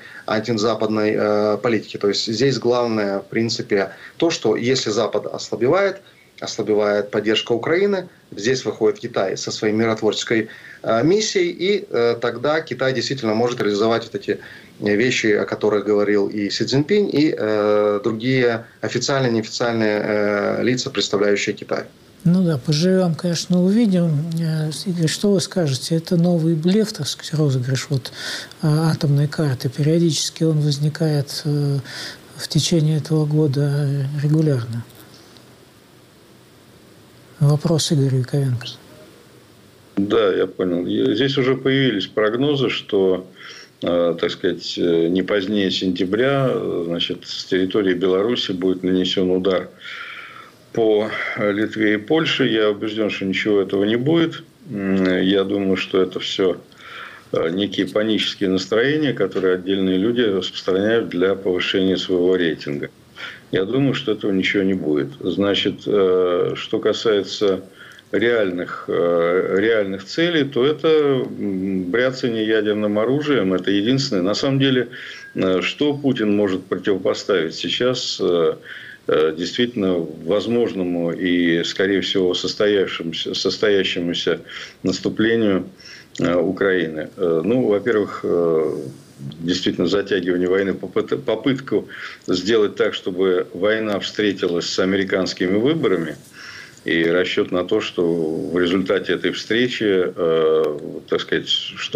антизападной политике. То есть здесь главное, в принципе, то, что если Запад ослабевает, ослабевает поддержка Украины, здесь выходит Китай со своей миротворческой миссией, и тогда Китай действительно может реализовать вот эти вещи, о которых говорил и Си Цзиньпинь, и другие официальные и неофициальные лица, представляющие Китай. Ну да, поживем, конечно, увидим. Игорь, что вы скажете? Это новый блеф, так сказать, розыгрыш атомной карты. Периодически он возникает в течение этого года регулярно. Вопрос Игоря Яковенко. Да, я понял. Здесь уже появились прогнозы, что, так сказать, не позднее сентября, значит, с территории Беларуси будет нанесен удар по Литве и Польше. Я убежден, что ничего этого не будет. Я думаю, что это все некие панические настроения, которые отдельные люди распространяют для повышения своего рейтинга. Я думаю, что этого ничего не будет. Значит, что касается реальных целей, то это бряцание ядерным оружием. Это единственное. На самом деле, что Путин может противопоставить сейчас действительно возможному и, скорее всего, состоящемуся наступлению Украины? Ну, во-первых, действительно затягивание войны, попытку сделать так, чтобы война встретилась с американскими выборами, и расчет на то, что в результате этой встречи, так сказать,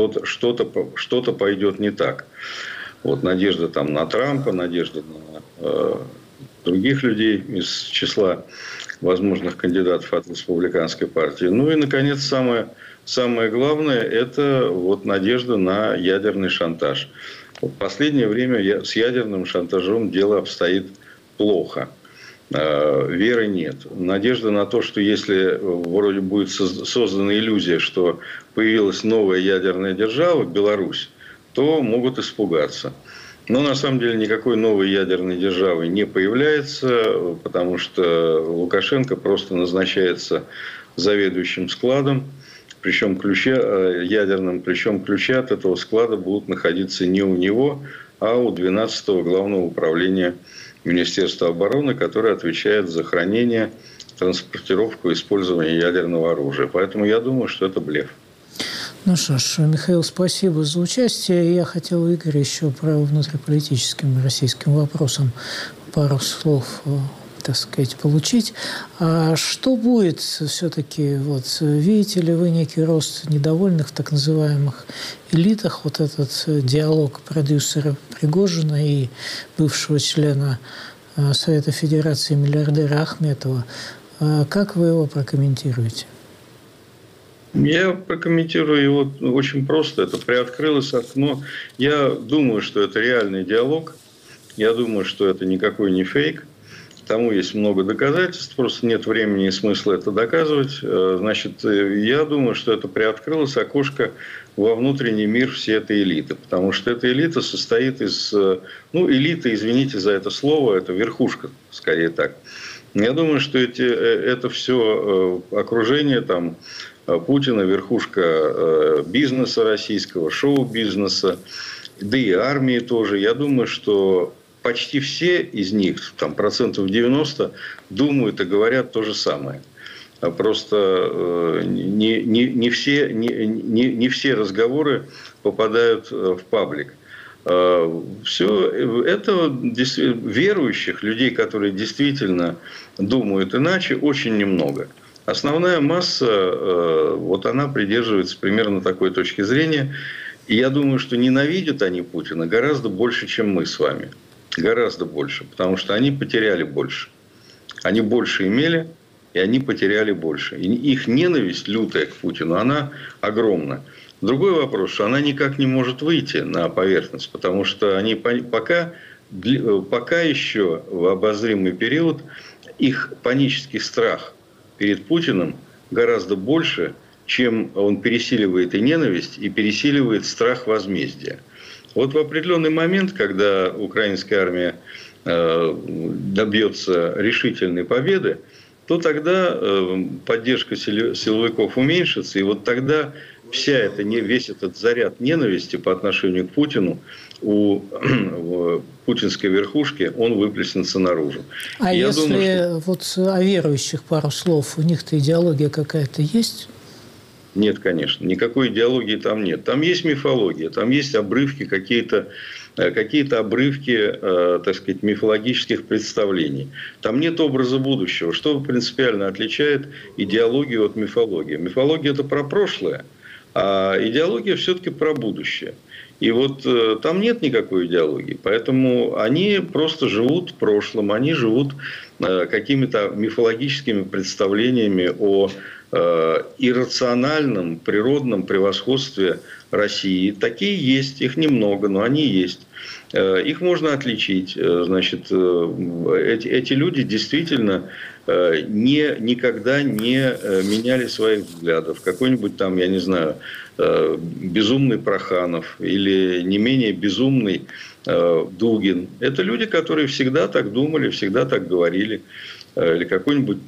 что-то пойдет не так. Вот надежда там на Трампа, надежда на других людей из числа возможных кандидатов от республиканской партии. Ну и, наконец, самое главное – это вот надежда на ядерный шантаж. В последнее время с ядерным шантажом дело обстоит плохо. Веры нет. Надежда на то, что если вроде будет создана иллюзия, что появилась новая ядерная держава, Беларусь, то могут испугаться. Но на самом деле никакой новой ядерной державы не появляется, потому что Лукашенко просто назначается заведующим складом, причем ядерным, причем ключи от этого склада будут находиться не у него, а у 12-го главного управления Министерства обороны, которое отвечает за хранение, транспортировку и использование ядерного оружия. Поэтому я думаю, что это блеф. Ну что ж, Михаил, спасибо за участие. Я хотел у Игоря еще по внутриполитическим российским вопросам пару слов, так сказать, получить. А что будет все-таки, вот, видите ли вы некий рост недовольных в так называемых элитах, вот этот диалог продюсера Пригожина и бывшего члена Совета Федерации миллиардера Ахметова? Как вы его прокомментируете? Я прокомментирую его очень просто. Это приоткрылось окно. Я думаю, что это реальный диалог. Я думаю, что это никакой не фейк. Тому есть много доказательств. Просто нет времени и смысла это доказывать. Значит, я думаю, что это приоткрылось окошко во внутренний мир всей этой элиты. Потому что эта элита состоит из... Ну, элита, извините за это слово, это верхушка, скорее так. Я думаю, что это все окружение там Путина, верхушка бизнеса российского, шоу-бизнеса, да и армии тоже. Я думаю, что почти все из них, там, 90%, думают и говорят то же самое. Просто не все разговоры попадают в паблик. Все это верующих людей, которые действительно думают иначе, очень немного. Основная масса, вот она придерживается примерно такой точки зрения. И я думаю, что ненавидят они Путина гораздо больше, чем мы с вами. Гораздо больше. Потому что они потеряли больше. Они больше имели, и они потеряли больше. И их ненависть лютая к Путину, она огромна. Другой вопрос, что она никак не может выйти на поверхность. Потому что они пока еще в обозримый период их панический страх перед Путиным гораздо больше, чем он пересиливает и ненависть, и пересиливает страх возмездия. Вот в определенный момент, когда украинская армия добьется решительной победы, то тогда поддержка силовиков уменьшится, и вот тогда весь этот заряд ненависти по отношению к Путину у путинской верхушки, он выплеснется наружу. А я если думаю, вот о верующих пару слов, у них-то идеология какая-то есть? Нет, конечно. Никакой идеологии там нет. Там есть мифология, там есть обрывки, какие-то обрывки, так сказать, мифологических представлений. Там нет образа будущего, что принципиально отличает идеологию от мифологии. Мифология – это про прошлое, а идеология все-таки про будущее. И вот там нет никакой идеологии, поэтому они просто живут прошлым, они живут какими-то мифологическими представлениями о иррациональном природном превосходстве России. Такие есть, их немного, но они есть. Их можно отличить. Значит, эти люди действительно никогда не меняли своих взглядов. Какой-нибудь там, я не знаю, безумный Проханов или не менее безумный Дугин. Это люди, которые всегда так думали, всегда так говорили. Или какой-нибудь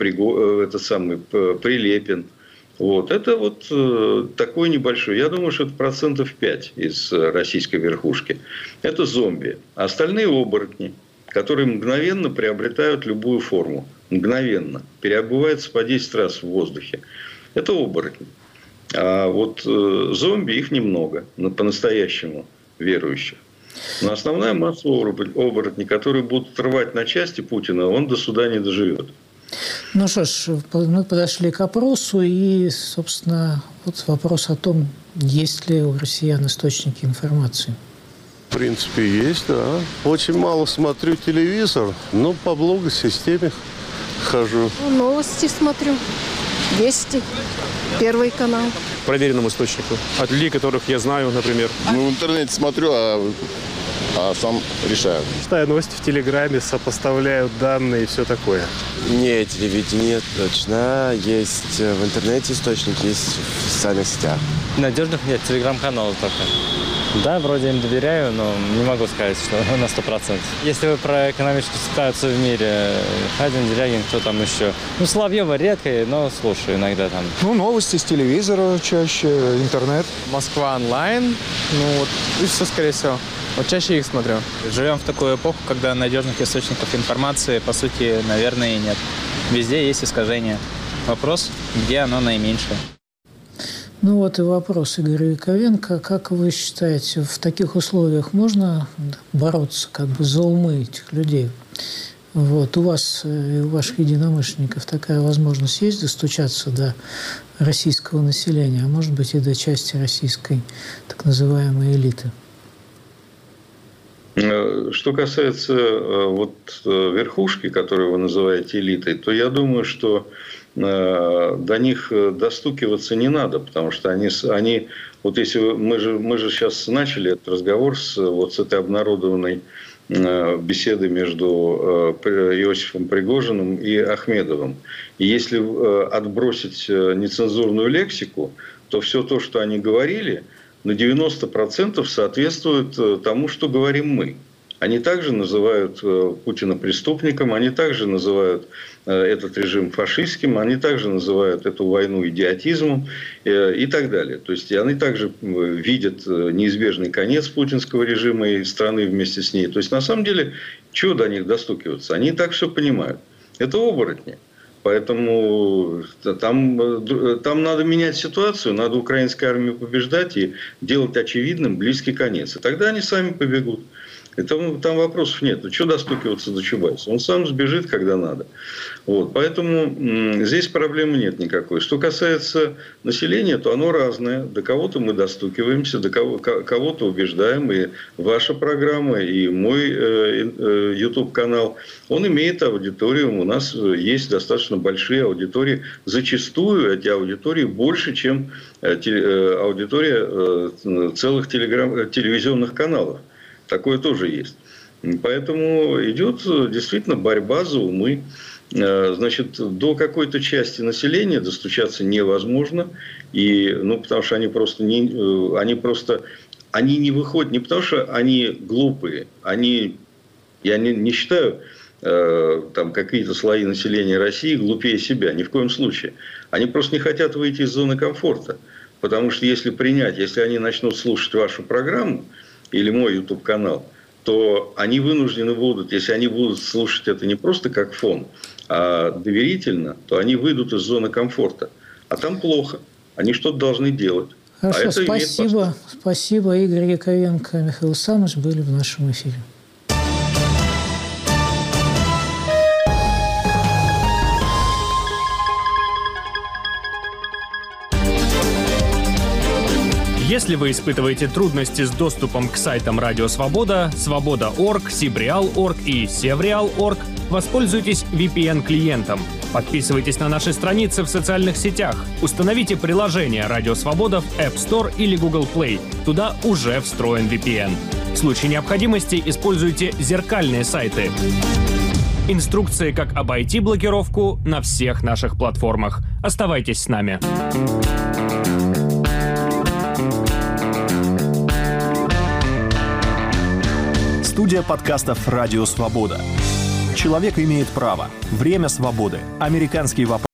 Прилепин. Вот. Это вот такой небольшой. Я думаю, что это 5% из российской верхушки. Это зомби. А остальные оборотни, которые мгновенно приобретают любую форму. Мгновенно. Переобуваются по 10 раз в воздухе. Это оборотни. А вот зомби их немного. По-настоящему верующих. Но основная масса оборотней, которые будут рвать на части Путина, он до суда не доживет. Ну что ж, мы подошли к опросу, и, собственно, вот вопрос о том, есть ли у россиян источники информации. В принципе, есть, да. Очень мало смотрю телевизор, но по блогосистеме хожу. Новости смотрю. Вести. Первый канал. Проверенному источнику. От людей, которых я знаю, например. Ну, в интернете смотрю, а сам решаю. Читаю новости в Телеграме, сопоставляю данные и все такое. Не, телевидение точно. Есть в интернете источник, есть в социальных сетях. Надежных нет, телеграм-каналов только. Да, вроде им доверяю, но не могу сказать, что на 100%. Если вы про экономическую ситуацию в мире, Хадин, Делягин, кто там еще? Ну, Соловьева редко, но слушаю иногда там. Ну, новости с телевизора чаще, интернет. Москва онлайн, ну вот, и все, скорее всего. Вот чаще их смотрю. Живем в такую эпоху, когда надежных источников информации, по сути, наверное, и нет. Везде есть искажения. Вопрос, где оно наименьшее. Ну вот и вопрос Игоря Яковенко. Как вы считаете, в таких условиях можно бороться как бы за умы этих людей? Вот. У вас и у ваших единомышленников такая возможность есть достучаться до российского населения, а может быть и до части российской так называемой элиты? Что касается вот верхушки, которую вы называете элитой, то я думаю, что до них достукиваться не надо, потому что они вот если мы же сейчас начали этот разговор с этой обнародованной беседы между Иосифом Пригожиным и Ахмедовым. И если отбросить нецензурную лексику, то все то, что они говорили, на 90% соответствует тому, что говорим мы. Они также называют Путина преступником, они также называют этот режим фашистским, они также называют эту войну идиотизмом и так далее. То есть они также видят неизбежный конец путинского режима и страны вместе с ней. То есть на самом деле, чего до них достукиваться? Они и так все понимают. Это оборотни. Поэтому там надо менять ситуацию, надо украинской армии побеждать и делать очевидным близкий конец. И тогда они сами побегут. И там вопросов нет. Ну, что достукиваться до Чубайса? Он сам сбежит, когда надо. Вот. Поэтому здесь проблемы нет никакой. Что касается населения, то оно разное. До кого-то мы достукиваемся, до кого-то убеждаем. И ваша программа, и мой YouTube-канал, он имеет аудиторию. У нас есть достаточно большие аудитории. Зачастую эти аудитории больше, чем аудитория целых телевизионных каналов. Такое тоже есть. Поэтому идет действительно борьба за умы. Значит, до какой-то части населения достучаться невозможно. Потому что они не выходят, не потому что они глупые. Я не считаю какие-то слои населения России глупее себя. Ни в коем случае. Они просто не хотят выйти из зоны комфорта. Потому что если они начнут слушать вашу программу или мой YouTube-канал, то они вынуждены будут, если они будут слушать это не просто как фон, а доверительно, то они выйдут из зоны комфорта. А там плохо. Они что-то должны делать. Хорошо, спасибо. Спасибо, Игорь Яковенко, Михаил Самыш были в нашем эфире. Если вы испытываете трудности с доступом к сайтам Радио Свобода, Свобода.орг, Сибреал.орг и Севреал.орг, воспользуйтесь VPN-клиентом. Подписывайтесь на наши страницы в социальных сетях. Установите приложение Радио Свобода в App Store или Google Play. Туда уже встроен VPN. В случае необходимости используйте зеркальные сайты. Инструкции, как обойти блокировку, на всех наших платформах. Оставайтесь с нами. Студия подкастов «Радио Свобода». Человек имеет право. Время свободы. Американский вопрос.